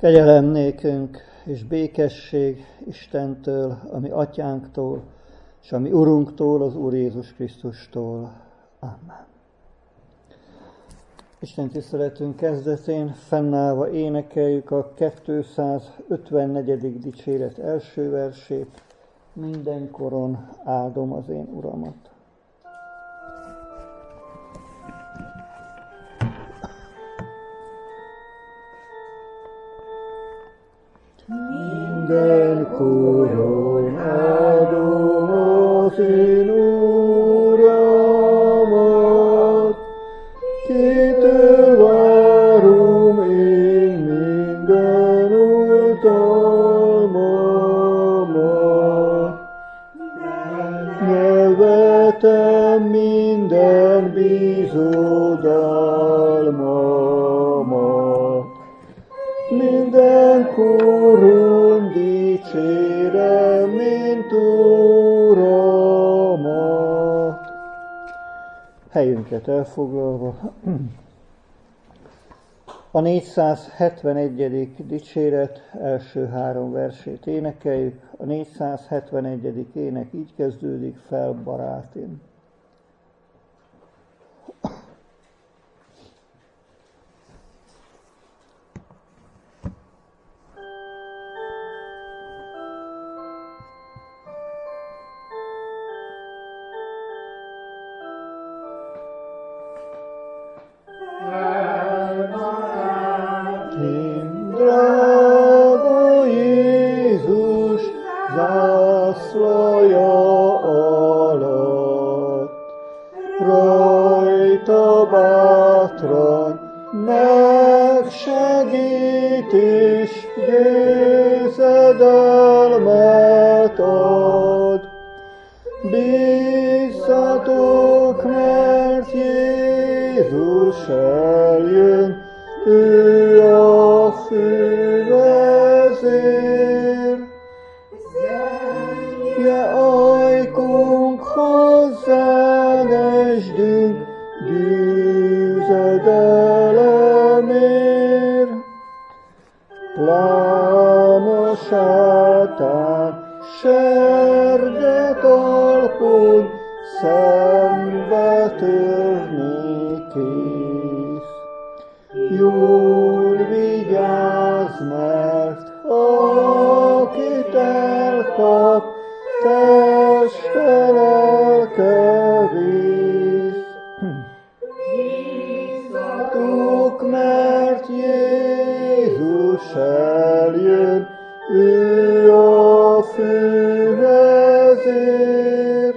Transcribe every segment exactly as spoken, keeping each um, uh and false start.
Kegyelem nékünk és békesség Istentől, a mi atyánktól, és a mi Urunktól, az Úr Jézus Krisztustól. Amen. Isten tiszteletünk kezdetén fennállva énekeljük a kétszázötvennegyedik dicséret első versét. Mindenkoron áldom az én Uramat. Mindenkoron áldom az én Uramat, kitől várom én minden utalmamat. Nevetem minden bizodalmamat, mindenkoron dicsérem, mint Uramat. Helyünket elfoglalva, a négyszázhetvenegyedik dicséret első három versét énekeljük. A négyszázhetvenegyedik ének így kezdődik: fel, barátim. Bízzatok, mert Jézus eljön, ő a fővezér. Zengje ajkunk, hozzád esdünk, győzedelemért. Láma sátán serge talpon, szembe törni kész. Jól vigyázz, mert akit elkap, teste lelke vész. Bízzatok, mert Jézus eljön, ő a fővezér.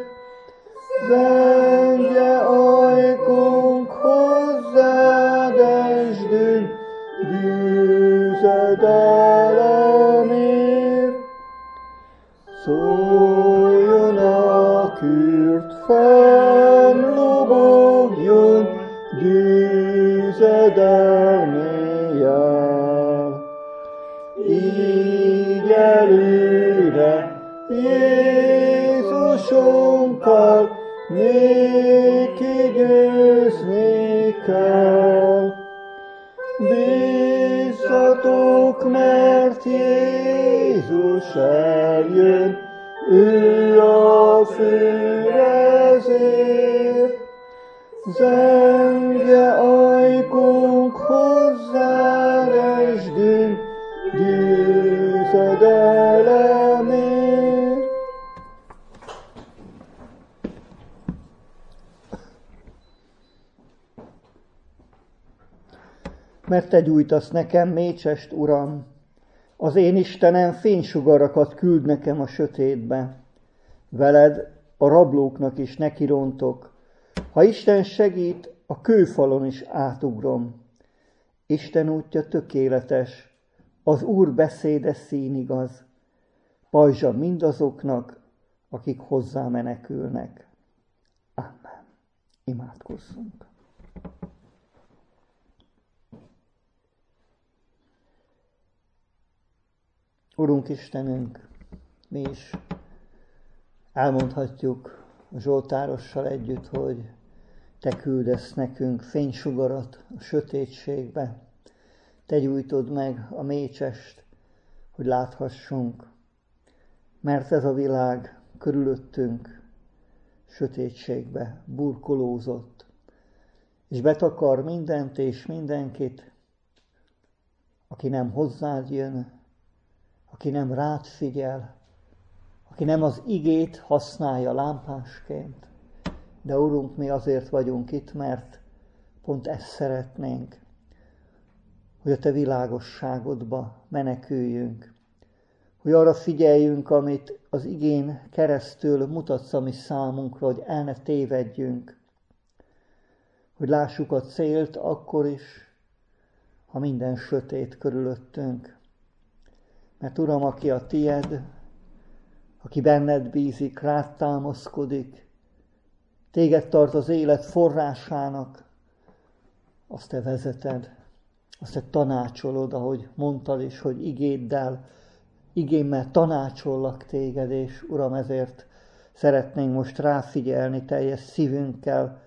Zengje ajkunk, hozzád esdünk, győzedelemért. Szóljon a kürt, fenn lobogjon, győzedelmi jel. Így előre Jézusunkkal néki győzni kell. Bízzatok, mert Jézus eljön, ő a fővezér. Zengje ajkunk, hozzád esdünk, győzedelemért. Mert te gyújtasz nekem mécsest, Uram, az én Istenem fénysugarakat küld nekem a sötétbe. Veled a rablóknak is nekirontok, ha Isten segít, a kőfalon is átugrom. Isten útja tökéletes, az Úr beszéde színigaz, pajzsa mindazoknak, akik hozzá menekülnek. Amen. Imádkozzunk. Urunk Istenünk, mi is elmondhatjuk a Zsoltárossal együtt, hogy Te küldesz nekünk fénysugarat a sötétségbe. te gyújtod meg a mécsest, hogy láthassunk, mert ez a világ körülöttünk sötétségbe burkolózott, és betakar mindent és mindenkit, aki nem hozzád jön, aki nem rád figyel, aki nem az igét használja lámpásként. De Urunk, mi azért vagyunk itt, mert pont ezt szeretnénk, hogy a te világosságodba meneküljünk, hogy arra figyeljünk, amit az igén keresztül mutatsz a mi számunkra, hogy el ne tévedjünk, hogy lássuk a célt akkor is, ha minden sötét körülöttünk. Mert Uram, aki a tied, aki benned bízik, rád támaszkodik, téged tart az élet forrásának, azt te vezeted, azt te tanácsolod, ahogy mondtad is, hogy igéddel, igémmel tanácsollak téged, és Uram, ezért szeretnénk most ráfigyelni teljes szívünkkel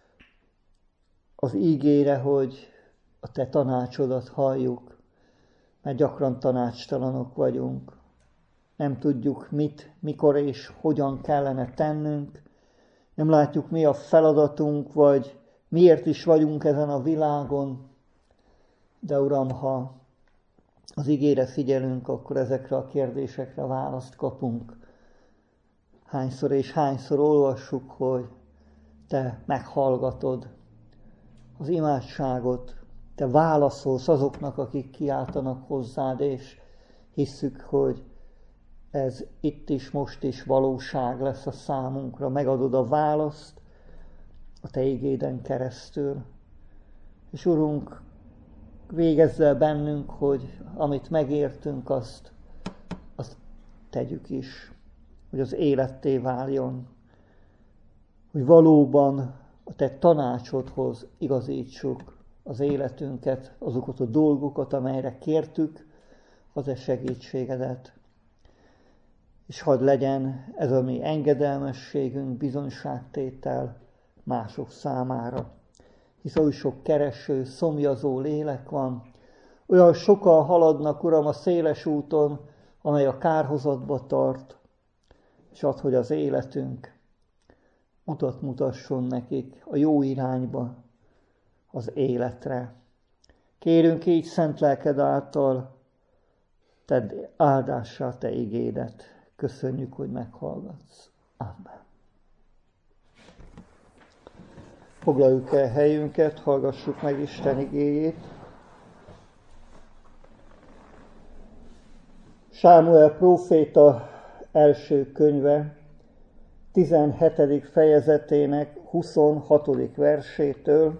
az ígére, hogy a te tanácsodat halljuk, mert gyakran tanácstalanok vagyunk. Nem tudjuk mit, mikor és hogyan kellene tennünk, nem látjuk, mi a feladatunk, vagy miért is vagyunk ezen a világon. De Uram, ha az igére figyelünk, akkor ezekre a kérdésekre választ kapunk. Hányszor és hányszor olvassuk, hogy te meghallgatod az imádságot, te válaszolsz azoknak, akik kiáltanak hozzád, és hisszük, hogy ez itt is, most is valóság lesz a számunkra. Megadod a választ a te igéden keresztül. És Urunk, végezz el bennünk, hogy amit megértünk, azt, azt tegyük is. Hogy az életté váljon. Hogy valóban a te tanácsodhoz igazítsuk az életünket, azokat a dolgokat, amelyre kértük az e segítségedet. És hadd legyen ez a mi engedelmességünk, bizonyságtétel mások számára. Hisz oly sok kereső, szomjazó lélek van, olyan sokan haladnak, Uram, a széles úton, amely a kárhozatba tart, és add, hogy az életünk utat mutasson nekik a jó irányba, az életre. Kérünk így szent lelked által, tedd áldássá te igédet. Köszönjük, hogy meghallgatsz. Amen. Foglaljuk el helyünket, hallgassuk meg Isten igéjét. Sámuel próféta első könyve, tizenhetedik fejezetének huszonhatodik versétől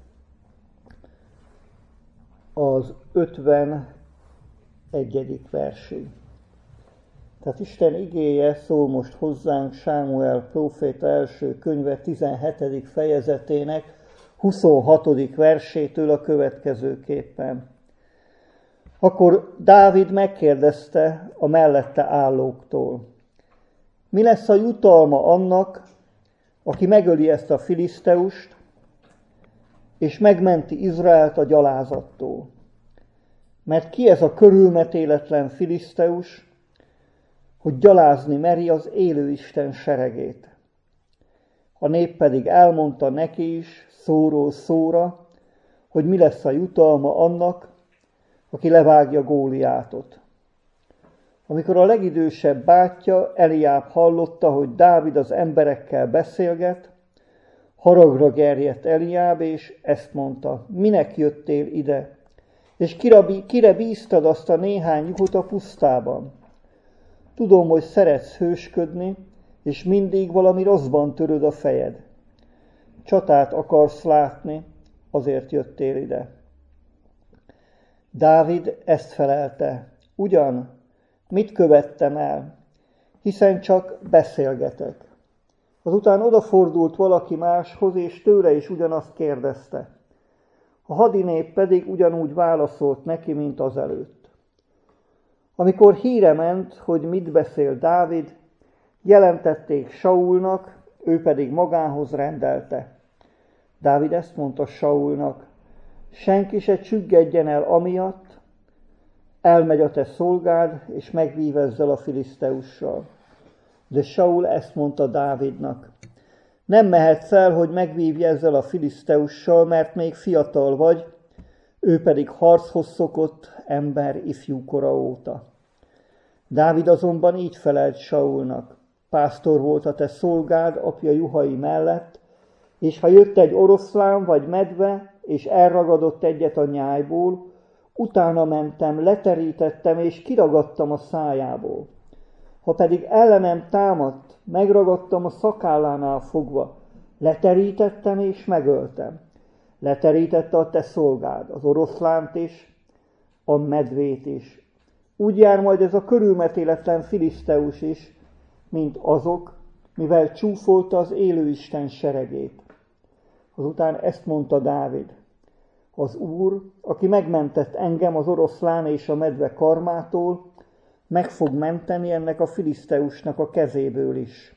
az ötvenegyedik versig. Tehát Isten igéje szól most hozzánk Sámuel próféta első könyve tizenhetedik fejezetének huszonhatodik versétől a következőképpen. Akkor Dávid megkérdezte a mellette állóktól: mi lesz a jutalma annak, aki megöli ezt a filiszteust, és megmenti Izraelt a gyalázattól? Mert ki ez a körülmetéletlen filiszteus, hogy gyalázni meri az élő Isten seregét? A nép pedig elmondta neki is szóról szóra, hogy mi lesz a jutalma annak, aki levágja Góliátot. Amikor a legidősebb bátyja, Eliáb hallotta, hogy Dávid az emberekkel beszélget, haragra gerjedt Eliáb, és ezt mondta: minek jöttél ide, és kire, kire bíztad azt a néhány juhot a pusztában? Tudom, hogy szeretsz hősködni, és mindig valami rosszban töröd a fejed. Csatát akarsz látni, azért jöttél ide. Dávid ezt felelte: ugyan, mit követtem el, hiszen csak beszélgetek. Azután odafordult valaki máshoz, és tőle is ugyanazt kérdezte. A hadinép pedig ugyanúgy válaszolt neki, mint azelőtt. Amikor híre ment, hogy mit beszél Dávid, jelentették Saulnak, ő pedig magához rendelte. Dávid ezt mondta Saulnak: senki se csüggedjen el amiatt, elmegy a te szolgád, és megvív ezzel a filiszteussal. De Saul ezt mondta Dávidnak: nem mehetsz el, hogy megvívj ezzel a filiszteussal, mert még fiatal vagy, ő pedig harchoz szokott ember ifjúkora óta. Dávid azonban így felelt Saulnak: pásztor volt a te szolgád apja juhai mellett, és ha jött egy oroszlán vagy medve, és elragadott egyet a nyájból, utána mentem, leterítettem, és kiragadtam a szájából. Ha pedig ellenem támadt, megragadtam a szakállánál fogva, leterítettem és megöltem. Leterítette a te szolgád az oroszlánt is, a medvét is. Úgy jár majd ez a körülmetéletlen filiszteus is, mint azok, mivel csúfolta az élő Isten seregét. Azután ezt mondta Dávid: az Úr, aki megmentett engem az oroszlán és a medve karmától, meg fog menteni ennek a filiszteusnak a kezéből is.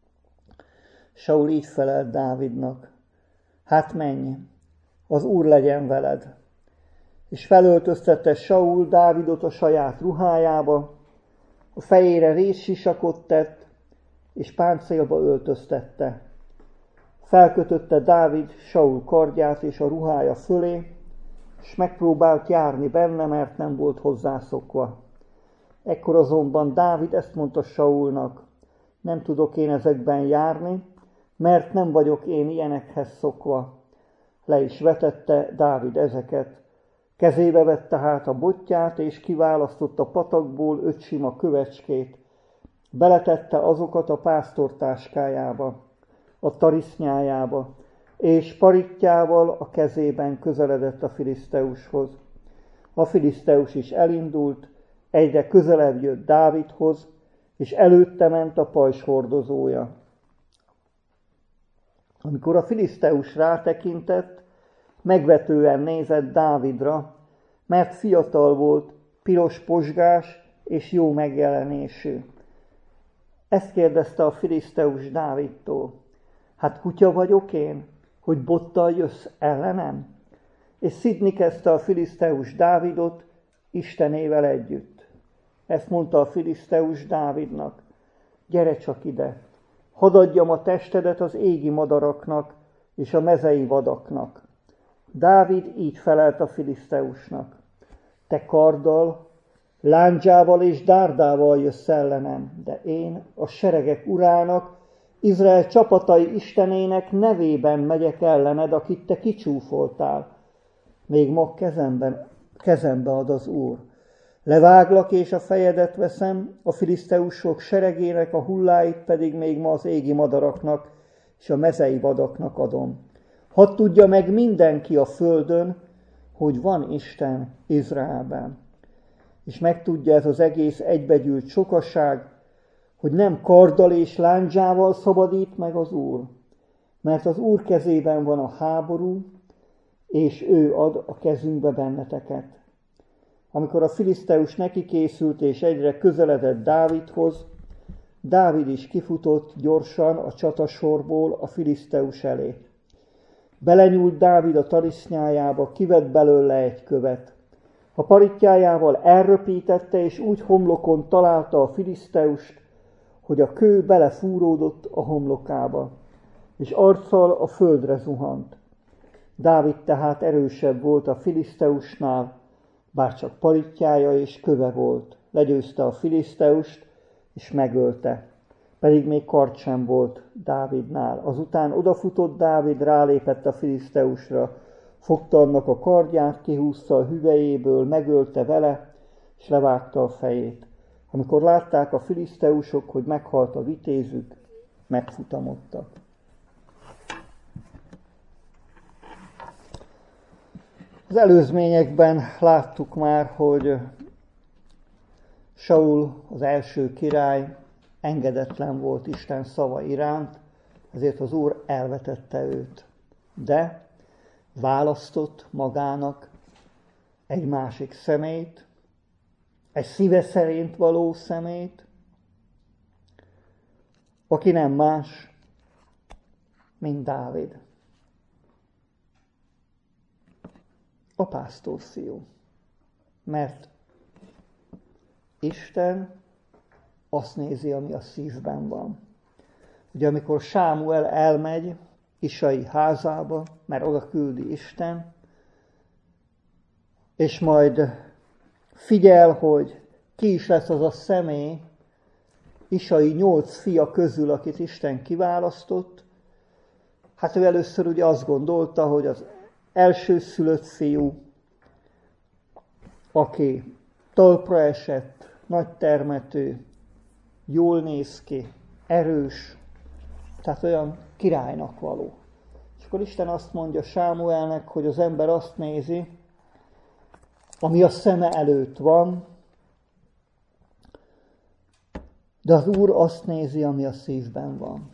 Saul így felelt Dávidnak: hát menj, az Úr legyen veled. És felöltöztette Saul Dávidot a saját ruhájába, a fejére rézsisakot tett, és páncélba öltöztette. Felkötötte Dávid Saul kardját és a ruhája fölé, és megpróbált járni benne, mert nem volt hozzászokva. Ekkor azonban Dávid ezt mondta Saulnak: nem tudok én ezekben járni, mert nem vagyok én ilyenekhez szokva. Le is vetette Dávid ezeket. Kezébe vette hát a botját, és kiválasztott a patakból öt sima kövecskét. Beletette azokat a pásztortáskájába, a tarisznyájába, és parittyával a kezében közeledett a filiszteushoz. A filiszteus is elindult, egyre közelebb jött Dávidhoz, és előtte ment a pajzs hordozója. Amikor a filiszteus rátekintett, megvetően nézett Dávidra, mert fiatal volt, piros pozsgás és jó megjelenésű. Ezt kérdezte a filiszteus Dávidtól: hát kutya vagyok én, hogy bottal jössz ellenem? És szidni kezdte a filiszteus Dávidot Istenével együtt. Ezt mondta a filiszteus Dávidnak: gyere csak ide, hadd adjam a testedet az égi madaraknak és a mezei vadaknak. Dávid így felelt a filiszteusnak: te karddal, lándzsával és dárdával jössz ellenem, de én a seregek urának, Izrael csapatai Istenének nevében megyek ellened, akit te kicsúfoltál. Még ma kezemben, kezembe ad az Úr. Leváglak és a fejedet veszem, a filiszteusok seregének a hulláit pedig még ma az égi madaraknak és a mezei vadaknak adom. Hadd tudja meg mindenki a földön, hogy van Isten Izraelben. És megtudja ez az egész egybegyűlt sokaság, hogy nem karddal és lándzsával szabadít meg az Úr, mert az Úr kezében van a háború, és ő ad a kezünkbe benneteket. Amikor a filiszteus neki készült és egyre közeledett Dávidhoz, Dávid is kifutott gyorsan a csatasorból a filiszteus elé. Belenyúlt Dávid a tarisznyájába, kivett belőle egy követ. A parittyájával elröpítette, és úgy homlokon találta a filiszteust, hogy a kő belefúródott a homlokába, és arccal a földre zuhant. Dávid tehát erősebb volt a filiszteusnál, bár csak parittyája és köve volt. Legyőzte a filiszteust, és megölte. Pedig még kard sem volt Dávidnál. Azután odafutott Dávid, rálépett a filiszteusra, fogta annak a kardját, kihúzta a hüvelyéből, megölte vele, és levágta a fejét. Amikor látták a filiszteusok, hogy meghalt a vitézük, megfutamodtak. Az előzményekben láttuk már, hogy Saul, az első király, engedetlen volt Isten szava iránt, ezért az Úr elvetette őt. De választott magának egy másik személyt, egy szíve szerint való személyt, aki nem más, mint Dávid. a pásztorfiú. Mert Isten azt nézi, ami a szívben van. Ugye amikor Sámuel elmegy Isai házába, mert oda küldi Isten, és majd figyel, hogy ki is lesz az a személy Isai nyolc fia közül, akit Isten kiválasztott. Hát ő először ugye azt gondolta, hogy az elsőszülött fiú, aki talpra esett, nagy termető, jól néz ki, erős, tehát olyan királynak való. És akkor Isten azt mondja Sámuelnek, hogy az ember azt nézi, ami a szeme előtt van, de az Úr azt nézi, ami a szívben van.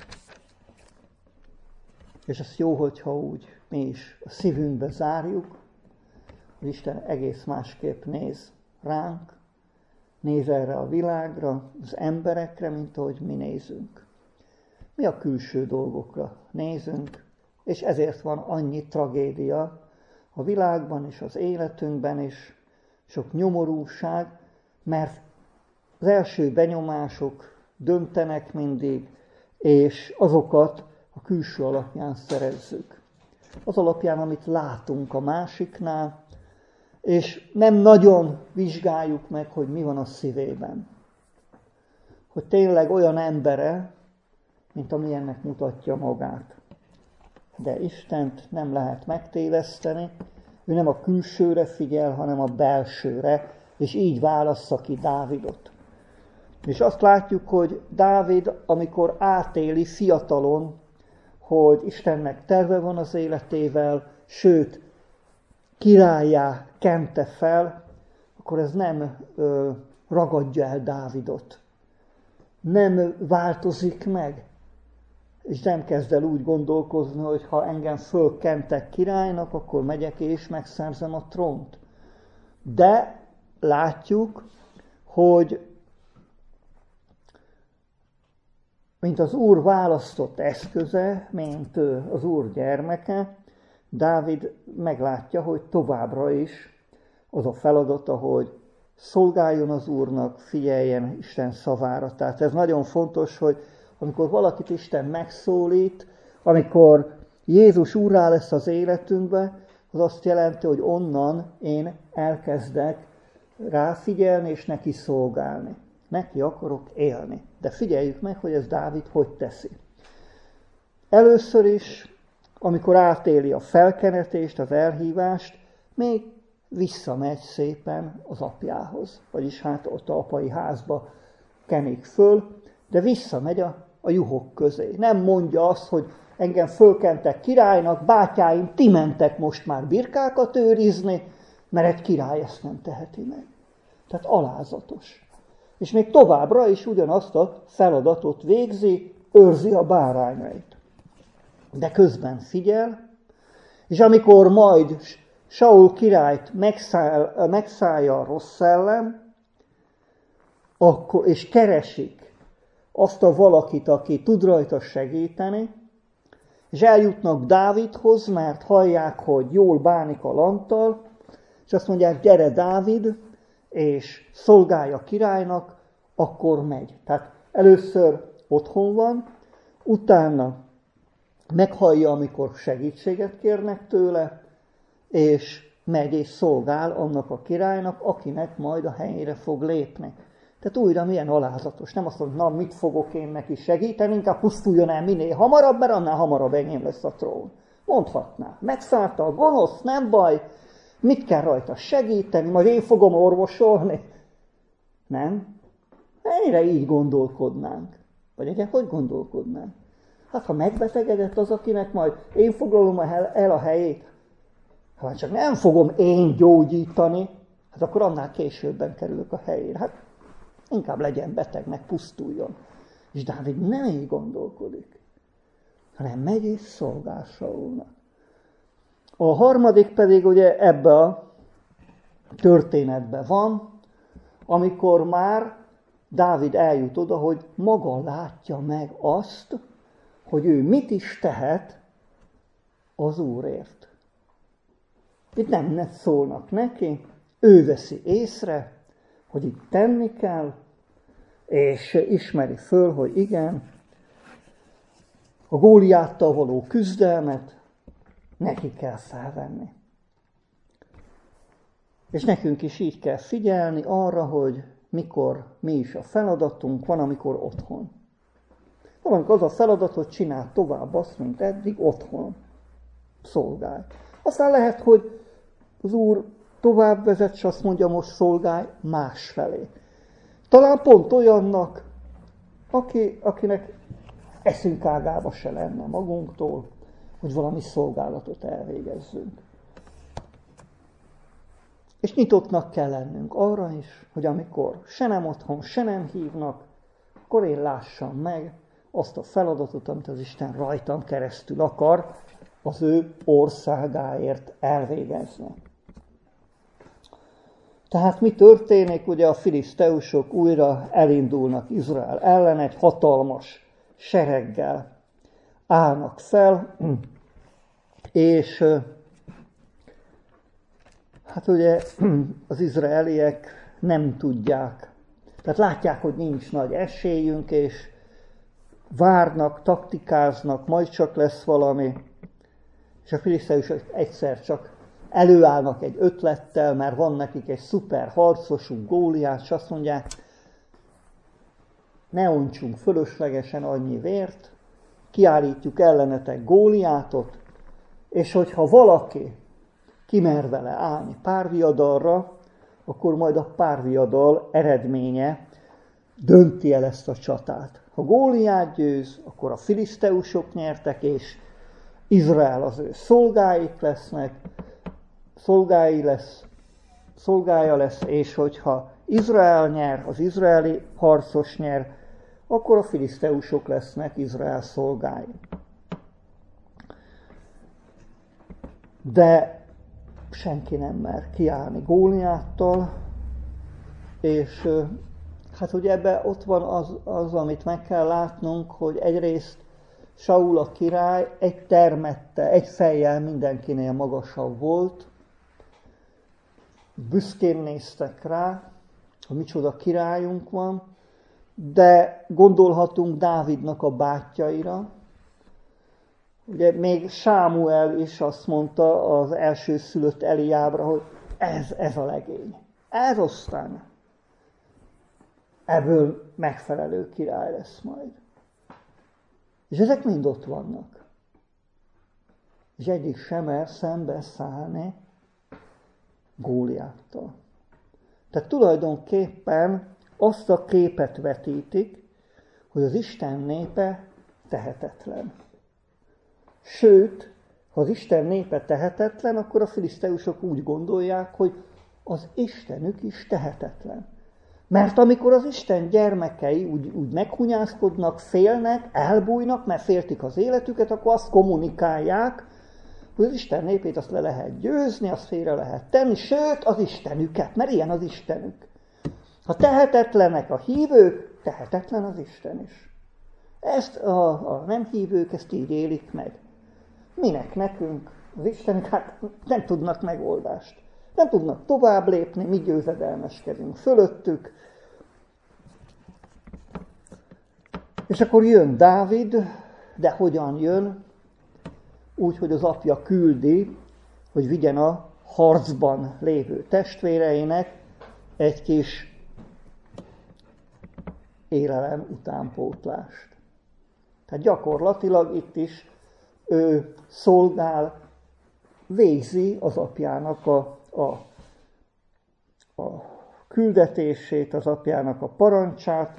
És ez jó, hogyha úgy mi is a szívünkbe zárjuk, hogy Isten egész másképp néz ránk, néz erre a világra, az emberekre, mint ahogy mi nézünk. Mi a külső dolgokra nézünk, és ezért van annyi tragédia a világban és az életünkben is, sok nyomorúság, mert az első benyomások döntenek mindig, és azokat a külső alapján szerezzük. Az alapján, amit látunk a másiknál, és nem nagyon vizsgáljuk meg, hogy mi van a szívében. Hogy tényleg olyan embere, mint amilyennek mutatja magát. De Istent nem lehet megtéveszteni, ő nem a külsőre figyel, hanem a belsőre, és így válassza ki Dávidot. És azt látjuk, hogy Dávid, amikor átéli fiatalon, hogy Istennek terve van az életével, sőt, királlyá kente fel, akkor ez nem ö, ragadja el Dávidot. Nem változik meg, és nem kezd el úgy gondolkozni, hogy ha engem fölkentek királynak, akkor megyek és megszerzem a trónt. De látjuk, hogy mint az Úr választott eszköze, mint az Úr gyermeke, Dávid meglátja, hogy továbbra is az a feladata, hogy szolgáljon az Úrnak, figyeljen Isten szavára. Tehát ez nagyon fontos, hogy amikor valakit Isten megszólít, amikor Jézus úrrá lesz az életünkbe, az azt jelenti, hogy onnan én elkezdek ráfigyelni és neki szolgálni. Neki akarok élni. De figyeljük meg, hogy ez Dávid hogy teszi. Először is, amikor átéli a felkenetést, az elhívást, még visszamegy szépen az apjához. Vagyis hát ott a apai házba kenik föl, de visszamegy a, a juhok közé. Nem mondja azt, hogy engem fölkentek királynak, bátyáim, ti mentek most már birkákat őrizni, mert egy király ezt nem teheti meg. Tehát alázatos. És még továbbra is ugyanazt a feladatot végzi, őrzi a bárányait. De közben figyel, és amikor majd Saul királyt megszáll, megszállja a rossz szellem, akkor, és keresik azt a valakit, aki tud rajta segíteni, és eljutnak Dávidhoz, mert hallják, hogy jól bánik a lanttal, és azt mondják, gyere Dávid, és szolgálja a királynak, akkor megy. Tehát először otthon van, utána meghallja, amikor segítséget kérnek tőle, és megy és szolgál annak a királynak, akinek majd a helyére fog lépni. Tehát újra milyen alázatos. Nem azt mondja, na mit fogok én neki segíteni, inkább pusztuljon el minél hamarabb, mert annál hamarabb enyém lesz a trón. Mondhatná, megszállta a gonosz, nem baj, mit kell rajta segíteni, majd én fogom orvosolni. Nem? Ennyire így gondolkodnánk. Vagy egyébként hogy gondolkodnánk? Hát ha megbetegedett az, akinek majd én foglalom el a helyét, hát csak nem fogom én gyógyítani, hát akkor annál későbben kerülök a helyére. Hát inkább legyen beteg, meg pusztuljon. És Dávid nem így gondolkodik, hanem megy és szolgál Saulnak. A harmadik pedig ugye ebbe a történetben van, amikor már Dávid eljut oda, hogy maga látja meg azt, hogy ő mit is tehet az Úrért. Itt nem szólnak neki, ő veszi észre, hogy itt tenni kell, és ismeri föl, hogy igen, a Góliáttal való küzdelmet neki kell felvenni. És nekünk is így kell figyelni arra, hogy mikor mi is a feladatunk, van, amikor otthon. Van, amikor az a feladat, hogy csinál tovább azt, mint eddig, otthon szolgálj. Aztán lehet, hogy az Úr tovább vezet, és azt mondja, most szolgálj másfelé. Talán pont olyannak, aki, akinek eszünk ágába se lenne magunktól, hogy valami szolgálatot elvégezzünk. És nyitottnak kell lennünk arra is, hogy amikor se nem otthon, se nem hívnak, akkor én lássam meg azt a feladatot, amit az Isten rajtam keresztül akar az ő országáért elvégezni. Tehát mi történik? Ugye a filiszteusok újra elindulnak Izrael ellen, egy hatalmas sereggel állnak fel, és hát ugye az izraeliek nem tudják, tehát látják, hogy nincs nagy esélyünk, és várnak, taktikáznak, majd csak lesz valami, és a filiszteusok egyszer csak előállnak egy ötlettel, mert van nekik egy szuper harcosunk, Góliát, és azt mondják, ne ontsunk fölöslegesen annyi vért, kiállítjuk ellenetek Góliátot, és hogyha valaki kimer vele állni párviadalra, akkor majd a párviadal eredménye dönti el ezt a csatát. Ha Góliát győz, akkor a filiszteusok nyertek, és Izrael az ő szolgáik lesznek, szolgái lesz, szolgája lesz, és hogyha Izrael nyer, az izraeli harcos nyer, akkor a filiszteusok lesznek Izrael szolgái. De senki nem mer kiállni Góliáttal, és hát ugye ebben ott van az, az, amit meg kell látnunk, hogy egyrészt Saul a király egy termette, egy fejjel mindenkinél magasabb volt, büszkén néztek rá, hogy micsoda királyunk van, de gondolhatunk Dávidnak a bátyjaira. Ugye még Sámuel is azt mondta az első szülött Eliábra, hogy ez, ez a legény. Ez aztán ebből megfelelő király lesz majd. És ezek mind ott vannak. És egyik sem mer szembe szállni Góliáttal. Tehát tulajdonképpen azt a képet vetítik, hogy az Isten népe tehetetlen. Sőt, ha az Isten népe tehetetlen, akkor a filiszteusok úgy gondolják, hogy az Istenük is tehetetlen. Mert amikor az Isten gyermekei úgy, úgy meghunyászkodnak, félnek, elbújnak, mert féltik az életüket, akkor azt kommunikálják, hogy az Isten népét azt le lehet győzni, azt félre lehet tenni, sőt az Istenüket, mert ilyen az Istenük. Ha tehetetlenek a hívők, tehetetlen az Isten is. Ezt a, a nem hívők ezt így élik meg. Minek nekünk? Az Istenük hát nem tudnak megoldást. Nem tudnak tovább lépni, mi győzedelmeskedünk fölöttük. És akkor jön Dávid, de hogyan jön? Úgy, hogy az apja küldi, hogy vigyen a harcban lévő testvéreinek egy kis élelem utánpótlást. Tehát gyakorlatilag itt is ő szolgál, végzi az apjának a, a, a küldetését, az apjának a parancsát.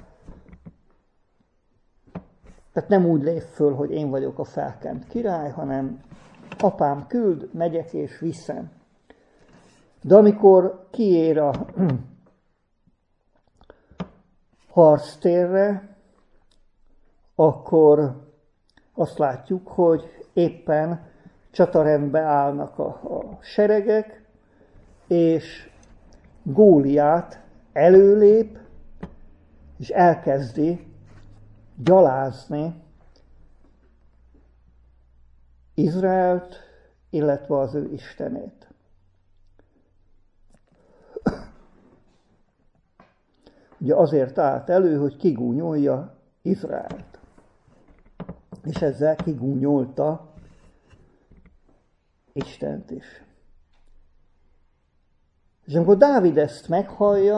Tehát nem úgy lép föl, hogy én vagyok a felkent király, hanem apám küld, megyek és viszem. De amikor kiér a harctérre, akkor azt látjuk, hogy éppen csatarendbe állnak a, a seregek, és Góliát előlép, és elkezdi gyalázni Izraelt, illetve az ő istenét. ugye azért állt elő, hogy kigúnyolja Izraelt. És ezzel kigúnyolta Istent is. És amikor Dávid ezt meghallja,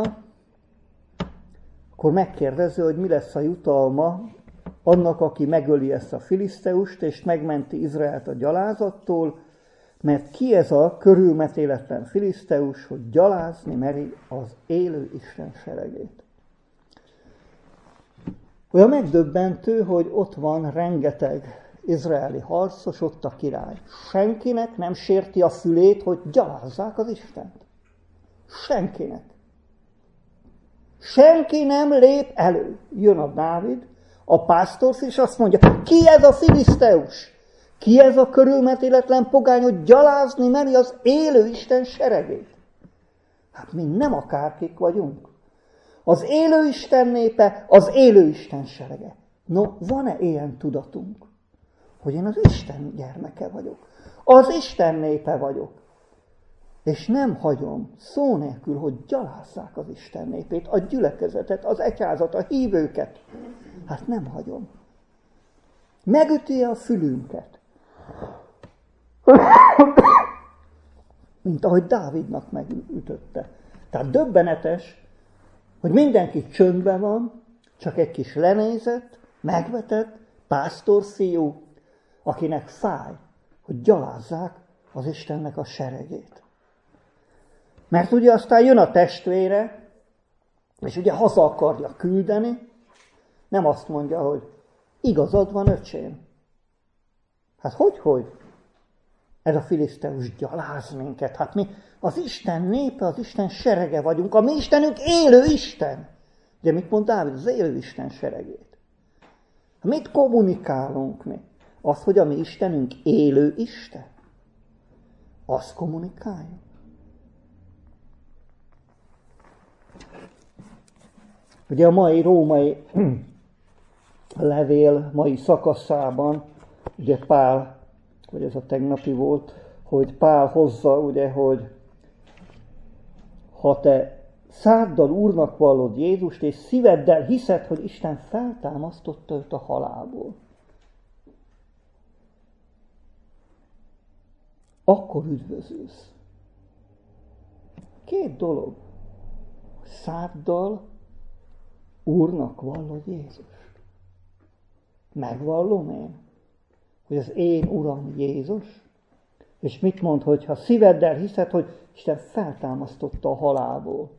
akkor megkérdezi, hogy mi lesz a jutalma annak, aki megöli ezt a filiszteust, és megmenti Izraelt a gyalázattól, mert ki ez a körülmetéletlen filiszteus, hogy gyalázni meri az élő Isten seregét. Olyan megdöbbentő, hogy ott van rengeteg izraeli harcos, ott a király. Senkinek nem sérti a fülét, hogy gyalázzák az Istent. Senkinek. Senki nem lép elő. Jön a Dávid, a pásztorsz, és azt mondja, ki ez a filiszteus? Ki ez a körülmetéletlen pogány, hogy gyalázni meri az élő Isten seregét? Hát mi nem akárkik vagyunk. Az élő Isten népe, az élő Isten serege. No, van-e ilyen tudatunk, hogy én az Isten gyermeke vagyok? Az Isten népe vagyok. És nem hagyom szó nélkül, hogy gyalázzák az Isten népét, a gyülekezetet, az egyházat, a hívőket. Hát nem hagyom. Megüti a fülünket. Mint ahogy Dávidnak megütötte. Tehát döbbenetes, hogy mindenki csöndben van, csak egy kis lenézett, megvetett pásztorfiú, akinek fáj, hogy gyalázzák az Istennek a seregét. Mert ugye aztán jön a testvére, és ugye haza akarja küldeni, nem azt mondja, hogy igazad van, öcsém. Hát hogy, hogy? Ez a filiszteus gyaláz minket. Hát mi az Isten népe, az Isten serege vagyunk. A mi Istenünk élő Isten. De mit mond Dávid? Az élő Isten seregét. Mit kommunikálunk mi? Az, hogy a mi Istenünk élő Isten. Azt kommunikáljuk. Ugye a mai római levél mai szakaszában, ugye Pál, vagy ez a tegnapi volt, hogy Pál hozza, ugye, hogy ha te száddal Úrnak vallod Jézust, és szíveddel hiszed, hogy Isten feltámasztotta őt a halálból, akkor üdvözülsz. Két dolog. Száddal Úrnak vallod Jézust. Megvallom én, hogy az én Uram Jézus, és mit mond, hogy ha szíveddel hiszed, hogy Isten feltámasztotta a halálból,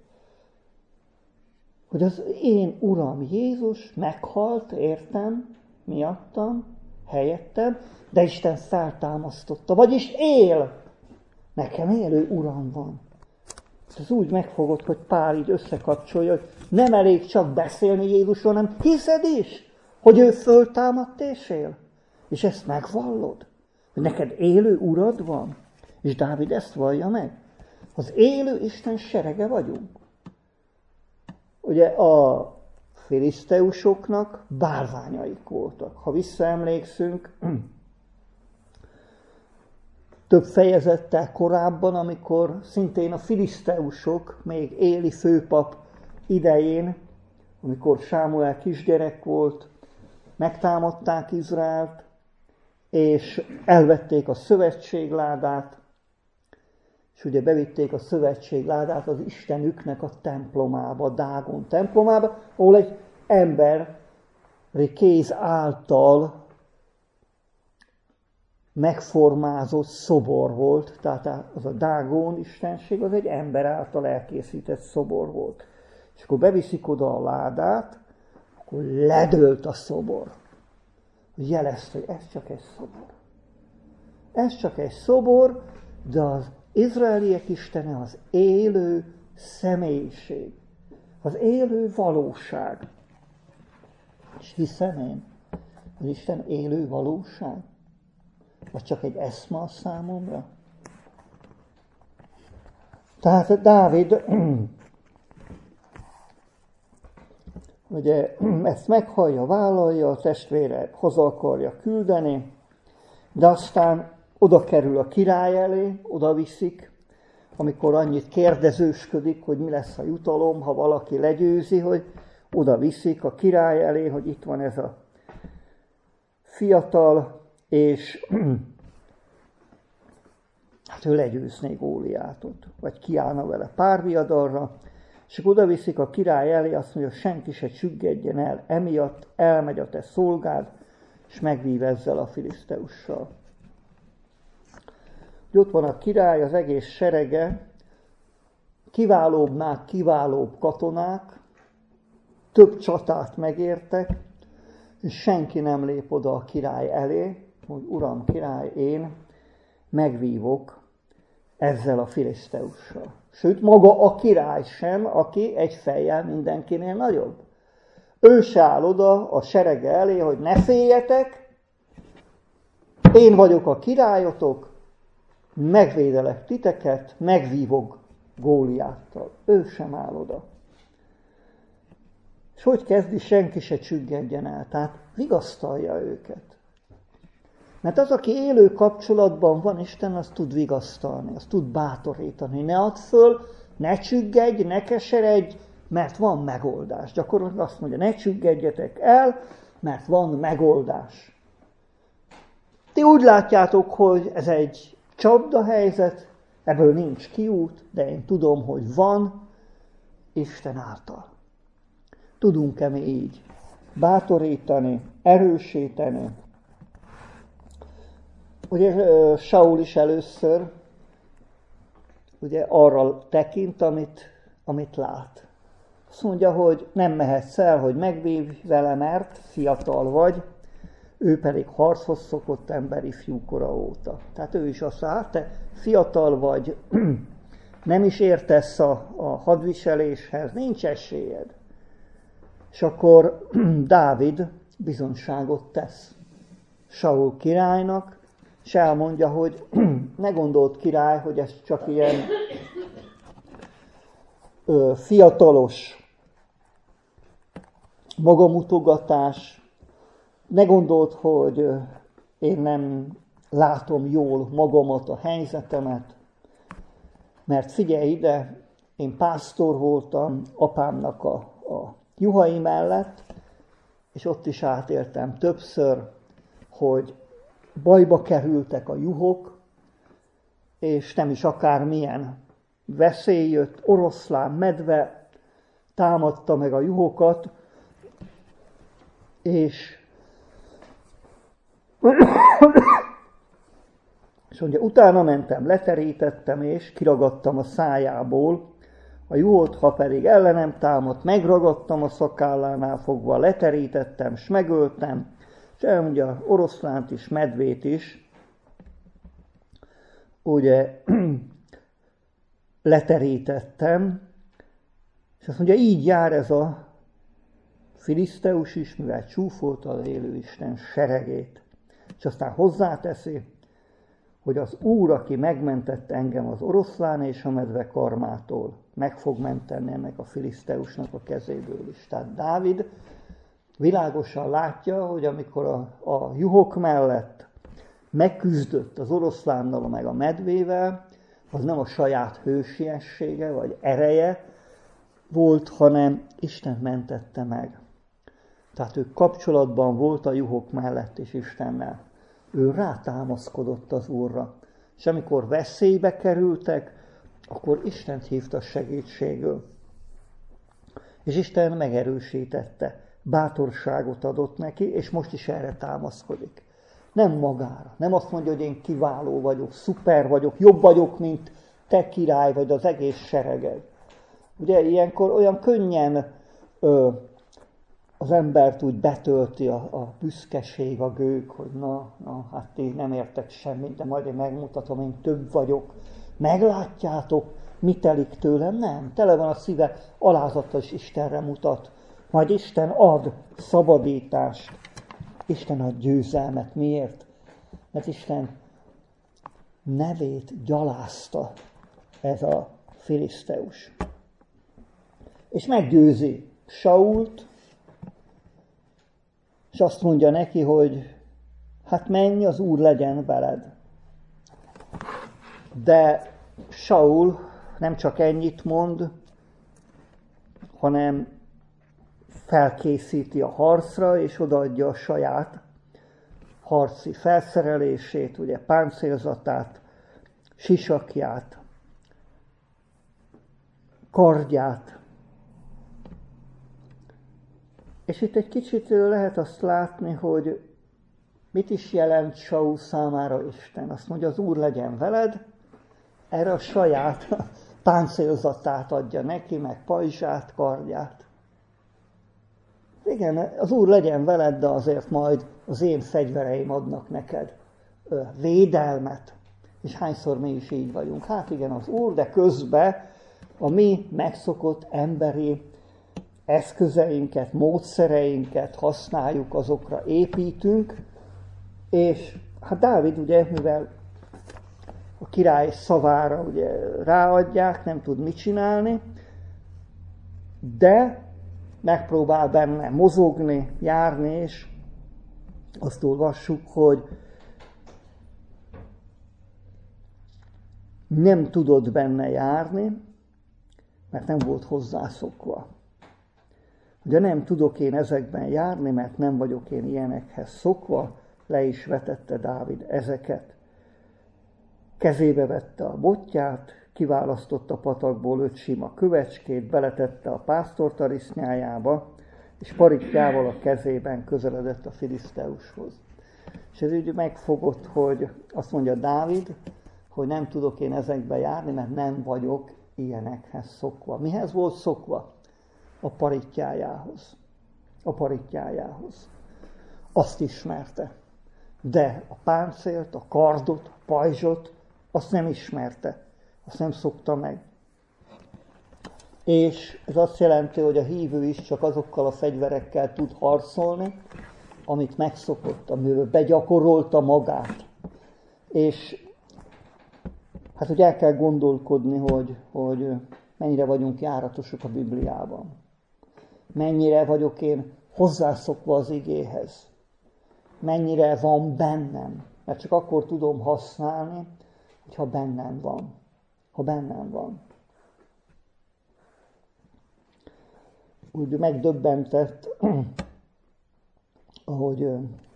hogy az én Uram Jézus meghalt, értem, miattam, helyettem, de Isten feltámasztotta, vagyis él. Nekem élő Uram van. Ez úgy megfogott, hogy Pál így összekapcsolja, hogy nem elég csak beszélni Jézusról, hanem hiszed is, hogy ő föltámadt és él. És ezt megvallod, hogy neked élő urad van. És Dávid ezt vallja meg. Az élő Isten serege vagyunk. Ugye a filiszteusoknak bálványaik voltak. Ha visszaemlékszünk, több fejezettel korábban, amikor szintén a filiszteusok, még Éli főpap idején, amikor Sámuel kisgyerek volt, megtámadták Izraelt, és elvették a szövetségládát, és ugye bevitték a szövetségládát az Istenüknek a templomába, a Dágon templomába, ahol egy emberi kéz által megformázott szobor volt, tehát az a Dágon istenség, az egy ember által elkészített szobor volt. És akkor beviszik oda a ládát, akkor ledőlt a szobor. Jelezte, hogy ez csak egy szobor. Ez csak egy szobor, de az izraeliek istene az élő személyiség. Az élő valóság. És hiszem én, hogy Isten élő valóság? Vagy csak egy eszma a számomra? Tehát Dávid ugye ezt meghallja, vállalja, a testvére haza akarja küldeni, de aztán oda kerül a király elé, oda viszik, amikor annyit kérdezősködik, hogy mi lesz a jutalom, ha valaki legyőzi, hogy oda viszik a király elé, hogy itt van ez a fiatal, és hát ő legyőzné Góliátot, vagy kiállna vele párviadalra, és akkor oda viszik a király elé, azt mondja, senki se csüggedjen el, emiatt elmegy a te szolgád, és megvív ezzel a filiszteussal. Ott van a király, az egész serege, kiválóbbnál kiválóbb katonák, több csatát megértek, és senki nem lép oda a király elé, hogy uram, király, én megvívok ezzel a filiszteussal. Sőt, maga a király sem, aki egy fejjel mindenkinél nagyobb. Ő se áll oda a serege elé, hogy ne féljetek, én vagyok a királyotok, megvédelek titeket, megvívok Góliáttal. Ő sem áll oda. És hogy kezdi, senki se csüggedjen el. Tehát vigasztalja őket. Mert az, aki élő kapcsolatban van Isten, az tud vigasztalni, az tud bátorítani. Ne add föl, ne csüggedj, ne keseredj, mert van megoldás. Gyakorlatilag azt mondja, ne csüggedjetek el, mert van megoldás. Ti úgy látjátok, hogy ez egy csapdahelyzet, ebből nincs kiút, de én tudom, hogy van Isten által. Tudunk-e mi így bátorítani, erősíteni? Ugye Saul is először ugye arra tekint, amit, amit lát. Azt mondja, hogy nem mehetsz el, hogy megvívj vele, mert fiatal vagy, ő pedig harchoz szokott ember ifjúkora óta. Tehát ő is azt mondja, te fiatal vagy, nem is értesz a, a hadviseléshez, nincs esélyed. És akkor Dávid bizonyságot tesz Saul királynak, és elmondja, hogy ne gondold király, hogy ez csak ilyen ö, fiatalos magamutogatás. Ne gondold, hogy ö, én nem látom jól magamat, a helyzetemet, mert figyelj ide, én pásztor voltam apámnak a, a juhai mellett, és ott is átéltem többször, hogy bajba kerültek a juhok, és nem is akármilyen veszély jött, oroszlán, medve támadta meg a juhokat, és és mondja, utána mentem, leterítettem, és kiragadtam a szájából a juhot, ha pedig ellenem támadt, megragadtam a szakállánál fogva, leterítettem, s megöltem, és elmondja, oroszlánt is, medvét is, ugye leterítettem, és azt mondja, így jár ez a filiszteus is, mivel csúfolta az élő Isten seregét. És aztán hozzáteszi, hogy az Úr, aki megmentette engem az oroszlán és a medve karmától, meg fog menteni ennek a filiszteusnak a kezéből is. Tehát Dávid világosan látja, hogy amikor a, a juhok mellett megküzdött az oroszlánnal meg a medvével, az nem a saját hősiessége vagy ereje volt, hanem Isten mentette meg. Tehát ő kapcsolatban volt a juhok mellett is Istennel. Ő rátámaszkodott az Úrra. És amikor veszélybe kerültek, akkor Istent hívta segítségül. És Isten megerősítette, bátorságot adott neki, és most is erre támaszkodik. Nem magára. Nem azt mondja, hogy én kiváló vagyok, szuper vagyok, jobb vagyok, mint te király, vagy az egész sereged. Ugye ilyenkor olyan könnyen ö, az embert úgy betölti a, a büszkeség, a gőg, hogy na, na, hát ti nem értek semmit, de majd én megmutatom, én több vagyok. Meglátjátok, mi telik tőlem? Nem. Tele van a szíve alázattal, és Istenre mutat. Majd Isten ad szabadítást. Isten ad győzelmet. Miért? Mert Isten nevét gyalázta ez a filiszteus. És meggyőzi Sault, és azt mondja neki, hogy hát menj, az Úr legyen veled. De Saul nem csak ennyit mond, hanem felkészíti a harcra, és odaadja a saját harci felszerelését, ugye páncélzatát, sisakját, kardját. És itt egy kicsit lehet azt látni, hogy mit is jelent Saul számára Isten. Azt mondja, az Úr legyen veled, erre a saját páncélzatát adja neki, meg pajzsát, kardját. Igen, az Úr legyen veled, de azért majd az én fegyvereim adnak neked védelmet. És hányszor mi is így vagyunk. Hát igen, az Úr, de közben a mi megszokott emberi eszközeinket, módszereinket használjuk, azokra építünk, és hát Dávid ugye, mivel a király szavára ugye ráadják, nem tud mit csinálni, de megpróbál benne mozogni, járni, és azt olvassuk, hogy nem tudott benne járni, mert nem volt hozzászokva. Ugye nem tudok én ezekben járni, mert nem vagyok én ilyenekhez szokva, le is vetette Dávid ezeket. Kezébe vette a botját, kiválasztotta patakból öt sima kövecskét, beletette a pásztortarisznyájába, és parikjával a kezében közeledett a filiszteushoz. És ez úgy megfogott, hogy azt mondja Dávid, hogy nem tudok én ezekbe járni, mert nem vagyok ilyenekhez szokva. Mihez volt szokva? A paritjájához. A paritjájához. Azt ismerte. De a páncélt, a kardot, a pajzsot, azt nem ismerte. Azt nem szokta meg. És ez azt jelenti, hogy a hívő is csak azokkal a fegyverekkel tud harcolni, amit megszokott, amivel begyakorolta magát. És hát, hogy el kell gondolkodni, hogy, hogy mennyire vagyunk járatosak a Bibliában. Mennyire vagyok én hozzászokva az igéhez. Mennyire van bennem. Mert csak akkor tudom használni, hogyha bennem van. Ha bennem van. Úgy megdöbbentett, ahogy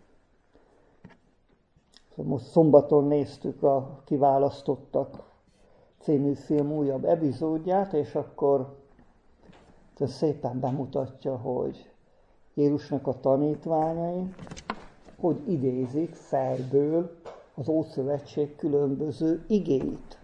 most szombaton néztük a Kiválasztottak című film újabb epizódját, és akkor szépen bemutatja, hogy Jézusnak a tanítványai hogy idézik fejből az Ószövetség különböző igéit.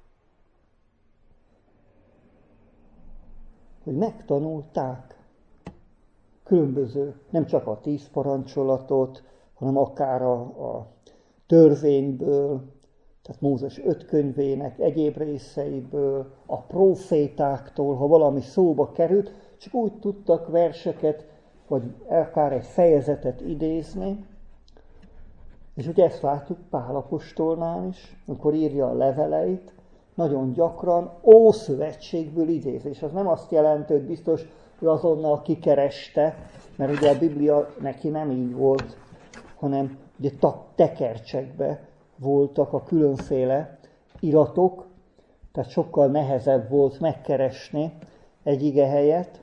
Hogy megtanulták különböző, nem csak a tíz parancsolatot, hanem akár a, a törvényből, tehát Mózes öt könyvének egyéb részeiből, a profétáktól, ha valami szóba került, csak úgy tudtak verseket, vagy akár egy fejezetet idézni. És ugye ezt látjuk Pál apostolnál is, amikor írja a leveleit, nagyon gyakran Ószövetségből idéz. És az nem azt jelenti, hogy biztos, hogy azonnal kikereste, mert ugye a Biblia neki nem így volt, hanem ugye tekercsekbe voltak a különféle iratok, tehát sokkal nehezebb volt megkeresni egy ige helyet,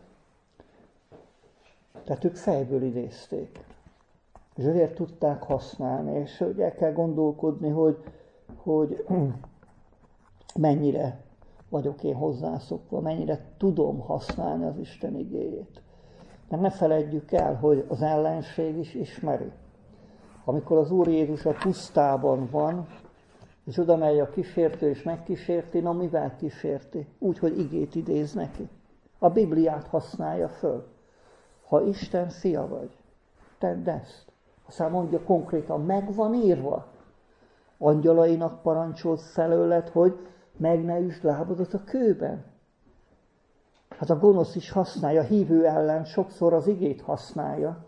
tehát ők fejből idézték. És azért tudták használni, és el kell gondolkodni, hogy, hogy mennyire vagyok én hozzászokva, mennyire tudom használni az Isten igéjét. Mert ne feledjük el, hogy az ellenség is ismeri. Amikor az Úr Jézus a pusztában van, és oda megy a kísértő, és megkísérti, na mivel kísérti? Úgy, hogy igét idéz neki. A Bibliát használja föl. Ha Isten fia vagy, tedd ezt. Aztán mondja konkrétan, meg van írva. Angyalainak parancsolt felőled, hogy meg ne üsd lábadat a kőben. Hát a gonosz is használja, a hívő ellen sokszor az igét használja.